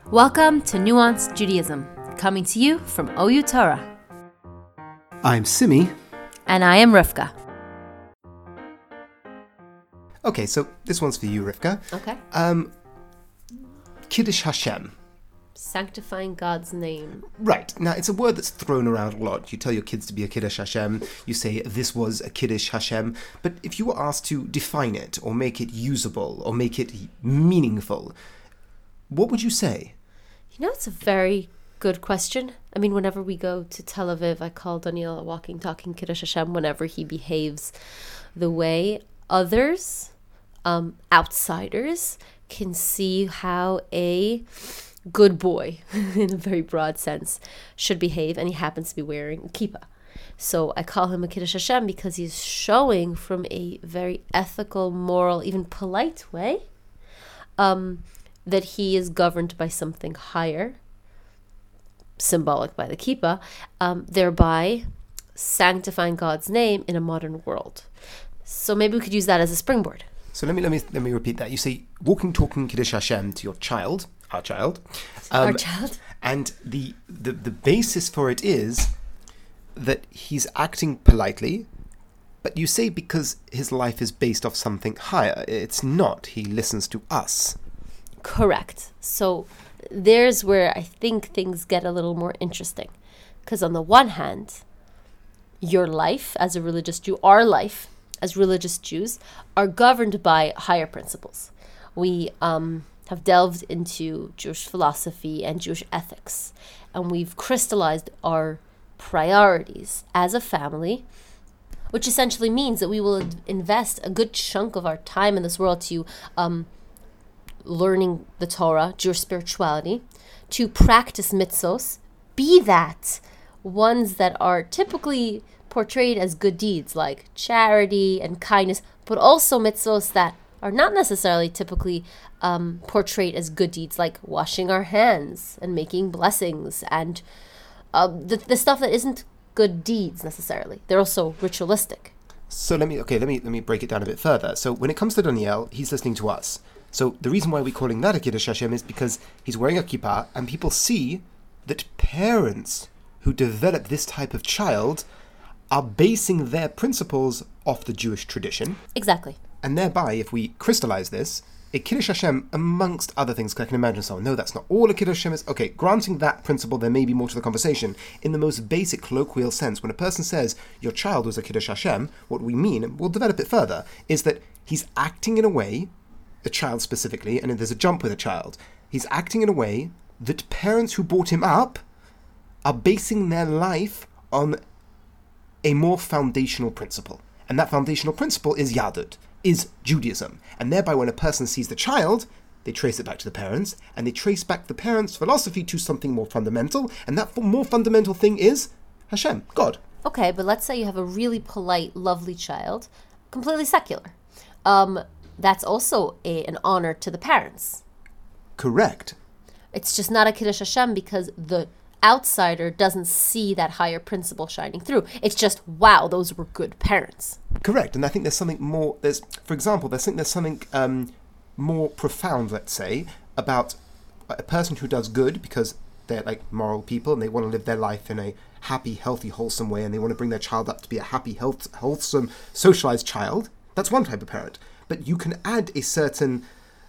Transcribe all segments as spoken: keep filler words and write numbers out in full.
Welcome to Nuanced Judaism, coming to you from O U Torah. I'm Simi. And I am Rivka. Okay, so this one's for you, Rivka. Okay. Um, Kiddush Hashem. Sanctifying God's name. Right. Now, it's a word that's thrown around a lot. You tell your kids to be a Kiddush Hashem. You say, this was a Kiddush Hashem. But if you were asked to define it, or make it usable, or make it meaningful, what would you say? You know, it's a very good question. I mean, whenever we go to Tel Aviv, I call Daniel a walking, talking Kiddush Hashem whenever he behaves the way others, um, outsiders, can see how a good boy, in a very broad sense, should behave, and he happens to be wearing a kippah. So I call him a Kiddush Hashem because he's showing from a very ethical, moral, even polite way, um, that he is governed by something higher, symbolic by the kippah, um, thereby sanctifying God's name in a modern world. So maybe we could use that as a springboard. So let me let me let me repeat that. You say walking, talking Kiddush Hashem to your child, our child, um, our child, and the, the the basis for it is that he's acting politely, but you say because his life is based off something higher. It's not. He listens to us. Correct. So there's where I think things get a little more interesting, because on the one hand, your life as a religious Jew, our life as religious Jews, are governed by higher principles. We um, have delved into Jewish philosophy and Jewish ethics, and we've crystallized our priorities as a family, which essentially means that we will invest a good chunk of our time in this world to um, learning the Torah, Jewish spirituality, to practice mitzvos, be that ones that are typically portrayed as good deeds like charity and kindness, but also mitzvos that are not necessarily typically um, portrayed as good deeds like washing our hands and making blessings and uh, the, the stuff that isn't good deeds necessarily. They're also ritualistic. So let me okay, let me let me break it down a bit further. So when it comes to Daniel, he's listening to us. So the reason why we're calling that a Kiddush Hashem is because he's wearing a kippah, and people see that parents who develop this type of child are basing their principles off the Jewish tradition. Exactly. And thereby, if we crystallize this, a Kiddush Hashem, amongst other things, because I can imagine someone, no, that's not all a Kiddush Hashem is. Okay, granting that principle, there may be more to the conversation. In the most basic colloquial sense, when a person says, your child was a Kiddush Hashem, what we mean, and we'll develop it further, is that he's acting in a way, a child specifically, and there's a jump with a child, he's acting in a way that parents who brought him up are basing their life on a more foundational principle. And that foundational principle is Yadut, is Judaism. And thereby when a person sees the child, they trace it back to the parents, and they trace back the parents' philosophy to something more fundamental, and that more fundamental thing is Hashem, God. Okay, but let's say you have a really polite, lovely child, completely secular. Um, that's also a, an honor to the parents. Correct. It's just not a Kiddush Hashem because the outsider doesn't see that higher principle shining through. It's just, wow, those were good parents. Correct. And I think there's something more, there's, for example, there's, there's something um, more profound, let's say, about a person who does good because they're like moral people and they want to live their life in a happy, healthy, wholesome way, and they want to bring their child up to be a happy, health, wholesome, socialized child. That's one type of parent. But you can add a certain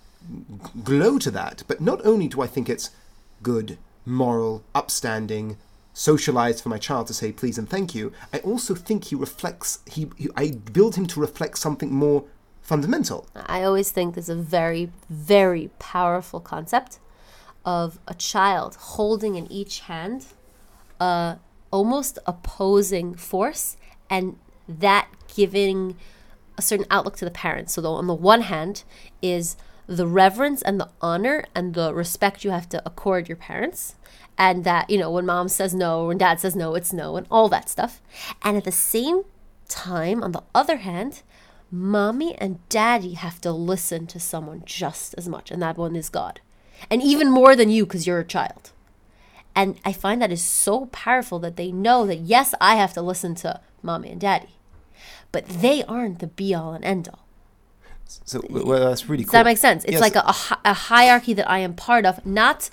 glow to that. But not only do I think it's good, moral, upstanding, socialized for my child to say please and thank you, I also think he reflects, he, he I build him to reflect something more fundamental. I always think there's a very, very powerful concept of a child holding in each hand uh, almost opposing force, and that giving a certain outlook to the parents. So on the one hand is the reverence and the honor and the respect you have to accord your parents, and that, you know, when mom says no, when dad says no, it's no, and all that stuff. And at the same time, on the other hand, mommy and daddy have to listen to someone just as much, and that one is God. And even more than you because you're a child. And I find that is so powerful that they know that, yes, I have to listen to mommy and daddy, but they aren't the be-all and end-all. So well, that's really cool. Does that make sense? It's yes. like a, a, a hierarchy that I am part of, not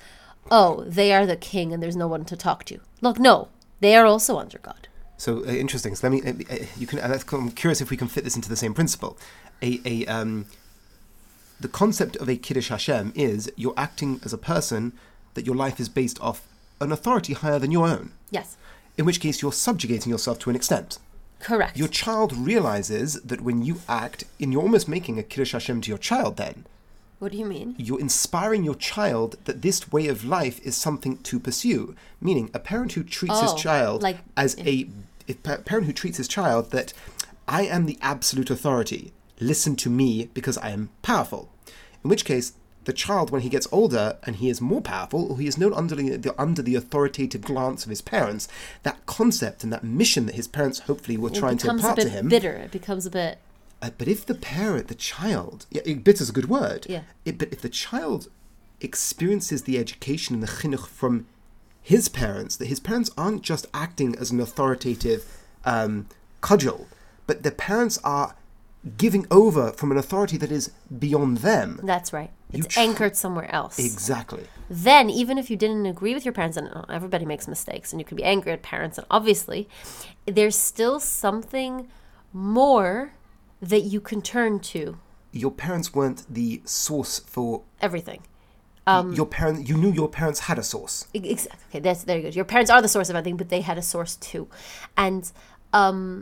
oh, they are the king and there's no one to talk to. Look, no, they are also under God. So uh, interesting. So let me. Uh, uh, you can. Uh, I'm curious if we can fit this into the same principle. A a um. The concept of a Kiddush Hashem is you're acting as a person that your life is based off an authority higher than your own. Yes. In which case you're subjugating yourself to an extent. Correct. Your child realizes that when you act, and you're almost making a Kiddush Hashem to your child then. What do you mean? You're inspiring your child that this way of life is something to pursue. Meaning, a parent who treats his Oh, child like- as a... A parent who treats his child that I am the absolute authority. Listen to me because I am powerful. In which case, the child, when he gets older and he is more powerful, or he is no under the, under the authoritative glance of his parents, that concept and that mission that his parents hopefully were It trying to becomes impart a to bit him... bitter. It becomes a bit... Uh, but if the parent, the child, yeah, bitter is a good word. Yeah. It, but if the child experiences the education and the chinuch from his parents, that his parents aren't just acting as an authoritative um, cudgel, but the parents are giving over from an authority that is beyond them. That's right. You It's tr- anchored somewhere else. Exactly. Then, even if you didn't agree with your parents, and everybody makes mistakes, and you can be angry at parents, and obviously, there's still something more that you can turn to. Your parents weren't the source for Everything. your parent. You knew your parents had a source. Ex- Okay, that's very good. Your parents are the source of everything, but they had a source too. And um,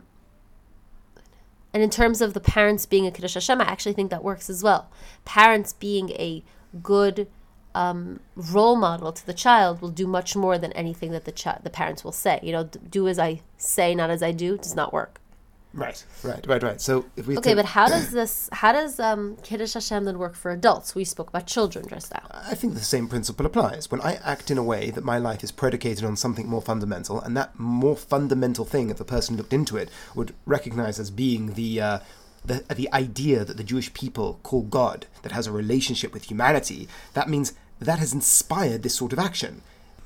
and in terms of the parents being a Kiddush Hashem, I actually think that works as well. Parents being a good um, role model to the child will do much more than anything that the chi- the parents will say. You know, d- do as I say, not as I do, does not work. Right, right, right, right. So if we Okay, take- but how does this, how does um, Kiddush Hashem then work for adults? We spoke about children just now. I think the same principle applies. When I act in a way that my life is predicated on something more fundamental, and that more fundamental thing, if a person looked into it, would recognize as being the uh, the the idea that the Jewish people call God, that has a relationship with humanity, that means that has inspired this sort of action.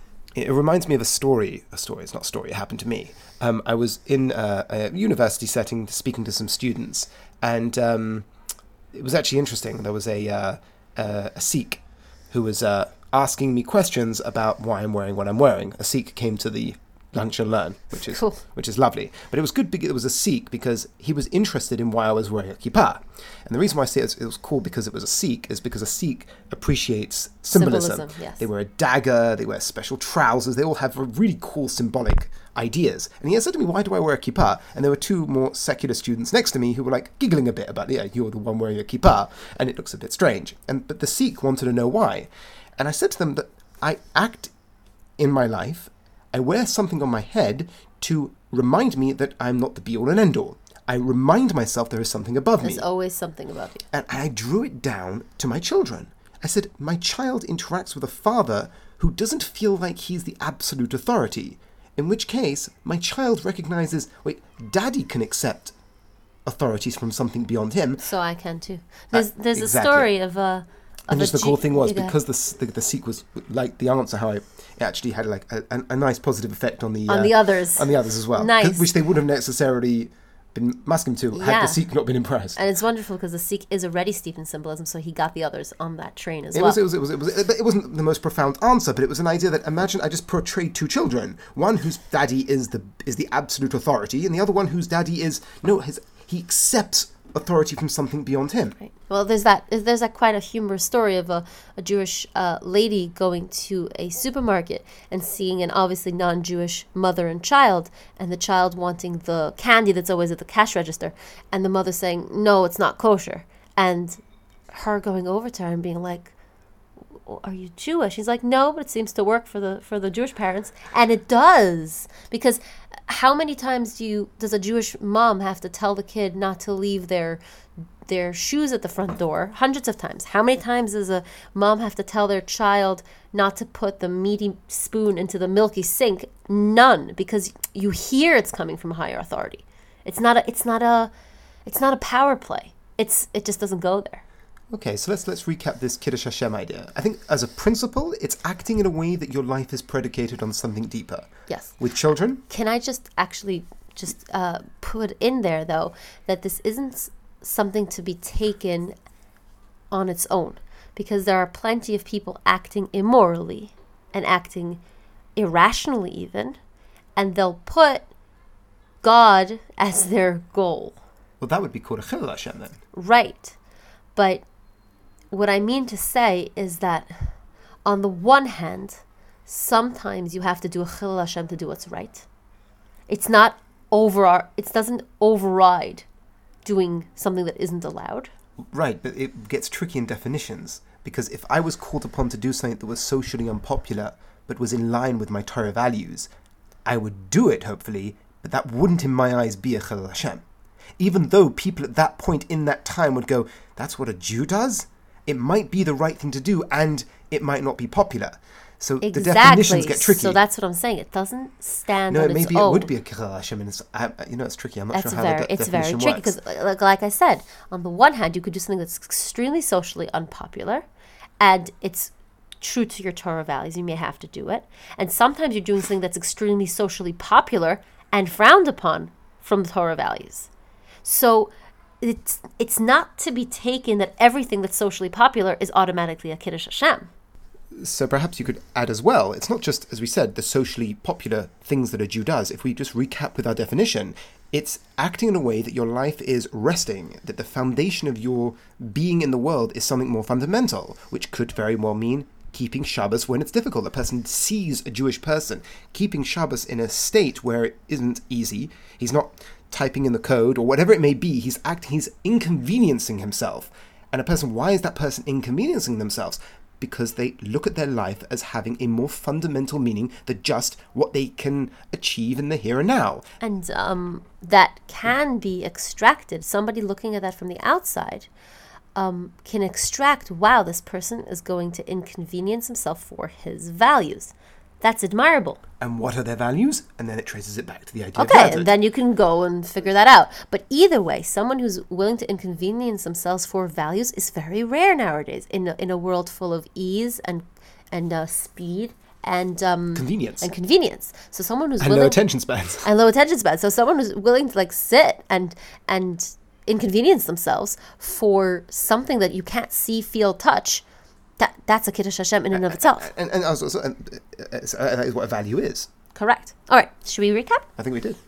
It reminds me of a story. A story, it's not a story, it happened to me. Um, I was in uh, a university setting speaking to some students, and um, it was actually interesting. There was a, uh, uh, a Sikh who was uh, asking me questions about why I'm wearing what I'm wearing. A Sikh came to the lunch and learn, which is Cool. which is lovely. But it was good because it was a Sikh because he was interested in why I was wearing a kippah. And the reason why I say it was, it was cool because it was a Sikh is because a Sikh appreciates symbolism. Symbolism, yes. They wear a dagger, they wear special trousers, they all have really cool symbolic ideas. And he said to me, why do I wear a kippah? And there were two more secular students next to me who were like giggling a bit about, yeah, you're the one wearing a kippah, and it looks a bit strange. And but the Sikh wanted to know why. And I said to them that I act in my life, I wear something on my head to remind me that I'm not the be-all and end-all. I remind myself there is something above There's me. always something about you. And I drew it down to my children. I said, my child interacts with a father who doesn't feel like he's the absolute authority. In which case, my child recognizes, wait, daddy can accept authorities from something beyond him. So I can too. There's there's exactly. a story of a. Of And a just the cool Jew- thing was, you go ahead. because the, s- the the Sikh was like the answer, how I, it actually had like a, a, a nice positive effect on the On uh, the others. on the others as well, Nice. which they would have necessarily been masking to had Yeah. the Sikh not been impressed. And it's wonderful because the Sikh is already steeped in symbolism, so he got the others on that train as It well. was, it was, it was, it was, it wasn't the most profound answer, but it was an idea that imagine I just portrayed two children, one whose daddy is the is the absolute authority, and the other one whose daddy is no, his he accepts authority from something beyond him. Right. Well, there's that. There's that quite a humorous story of a, a Jewish uh, lady going to a supermarket and seeing an obviously non-Jewish mother and child, and the child wanting the candy that's always at the cash register, and the mother saying, "No, it's not kosher," and her going over to her and being like, "Are you Jewish?" He's like, "No, but it seems to work for the for the Jewish parents," and it does, because how many times do you does a Jewish mom have to tell the kid not to leave their their shoes at the front door? Hundreds of times. How many times does a mom have to tell their child not to put the meaty spoon into the milky sink? None, because you hear it's coming from a higher authority. It's not a it's not a it's not a power play. It's it just doesn't go there. Okay, so let's let's recap this Kiddush Hashem idea. I think as a principle, it's acting in a way that your life is predicated on something deeper. Yes. With children, Can I just actually just uh, put in there, though, that this isn't s- something to be taken on its own, because there are plenty of people acting immorally and acting irrationally even, and they'll put God as their goal. Well, that would be called a Chilul Hashem then. Right. But what I mean to say is that on the one hand, sometimes you have to do a Chilul Hashem to do what's right. It's not over, it doesn't override doing something that isn't allowed. Right, but it gets tricky in definitions. Because if I was called upon to do something that was socially unpopular, but was in line with my Torah values, I would do it, hopefully, but that wouldn't, in my eyes, be a Chilul Hashem. Even though people at that point in that time would go, that's what a Jew does? It might be the right thing to do, and it might not be popular. So exactly. The definitions get tricky. So that's what I'm saying. It doesn't stand no, on its own. maybe it would be a Chilul Hashem, and it's, I, you know, it's tricky. I'm not that's sure how very, the de- it's definition very tricky works. because, like, like I said, on the one hand, you could do something that's extremely socially unpopular, and it's true to your Torah values. You may have to do it. And sometimes you're doing something that's extremely socially popular and frowned upon from the Torah values. So it's it's not to be taken that everything that's socially popular is automatically a Kiddush Hashem. So perhaps you could add as well, it's not just, as we said, the socially popular things that a Jew does. If we just recap with our definition, it's acting in a way that your life is resting, that the foundation of your being in the world is something more fundamental, which could very well mean keeping Shabbos when it's difficult. A person sees a Jewish person keeping Shabbos in a state where it isn't easy. He's not typing in the code or whatever it may be. He's acting, he's inconveniencing himself. And a person, why is that person inconveniencing themselves? Because they look at their life as having a more fundamental meaning than just what they can achieve in the here and now. And um, that can be extracted. Somebody looking at that from the outside um, can extract, wow, this person is going to inconvenience himself for his values. That's admirable. And what are their values? And then it traces it back to the idea Okay, of and then you can go and figure that out. But either way, someone who's willing to inconvenience themselves for values is very rare nowadays in a, in a world full of ease and and uh, speed and um, convenience and convenience. So someone who's and willing low attention spans and low attention spans. So someone who's willing to like sit and and inconvenience themselves for something that you can't see, feel, touch. That that's a Kiddush Hashem in and of itself. And, and also, and, uh, uh, that is what a value is. Correct. All right. Should we recap? I think we did.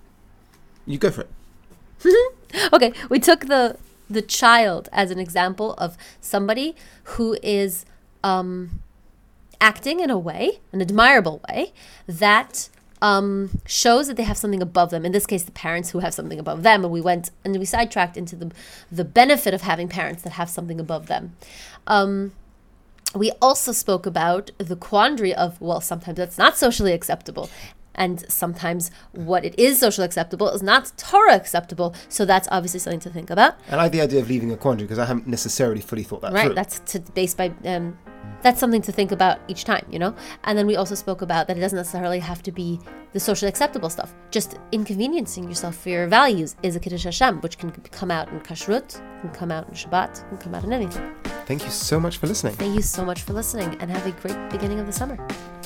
You go for it. Okay. We took the the child as an example of somebody who is um, acting in a way, an admirable way, that um, shows that they have something above them. In this case, the parents who have something above them. And we went and we sidetracked into the the benefit of having parents that have something above them. Um, We also spoke about the quandary of, well, sometimes that's not socially acceptable. And sometimes what it is socially acceptable is not Torah acceptable. So that's obviously something to think about. I like the idea of leaving a quandary because I haven't necessarily fully thought that right, through. That's to, based by, um, that's something to think about each time, you know? And then we also spoke about that it doesn't necessarily have to be the socially acceptable stuff. Just inconveniencing yourself for your values is a Kiddush Hashem, which can come out in Kashrut, can come out in Shabbat, can come out in anything. Thank you so much for listening. Thank you so much for listening, and have a great beginning of the summer.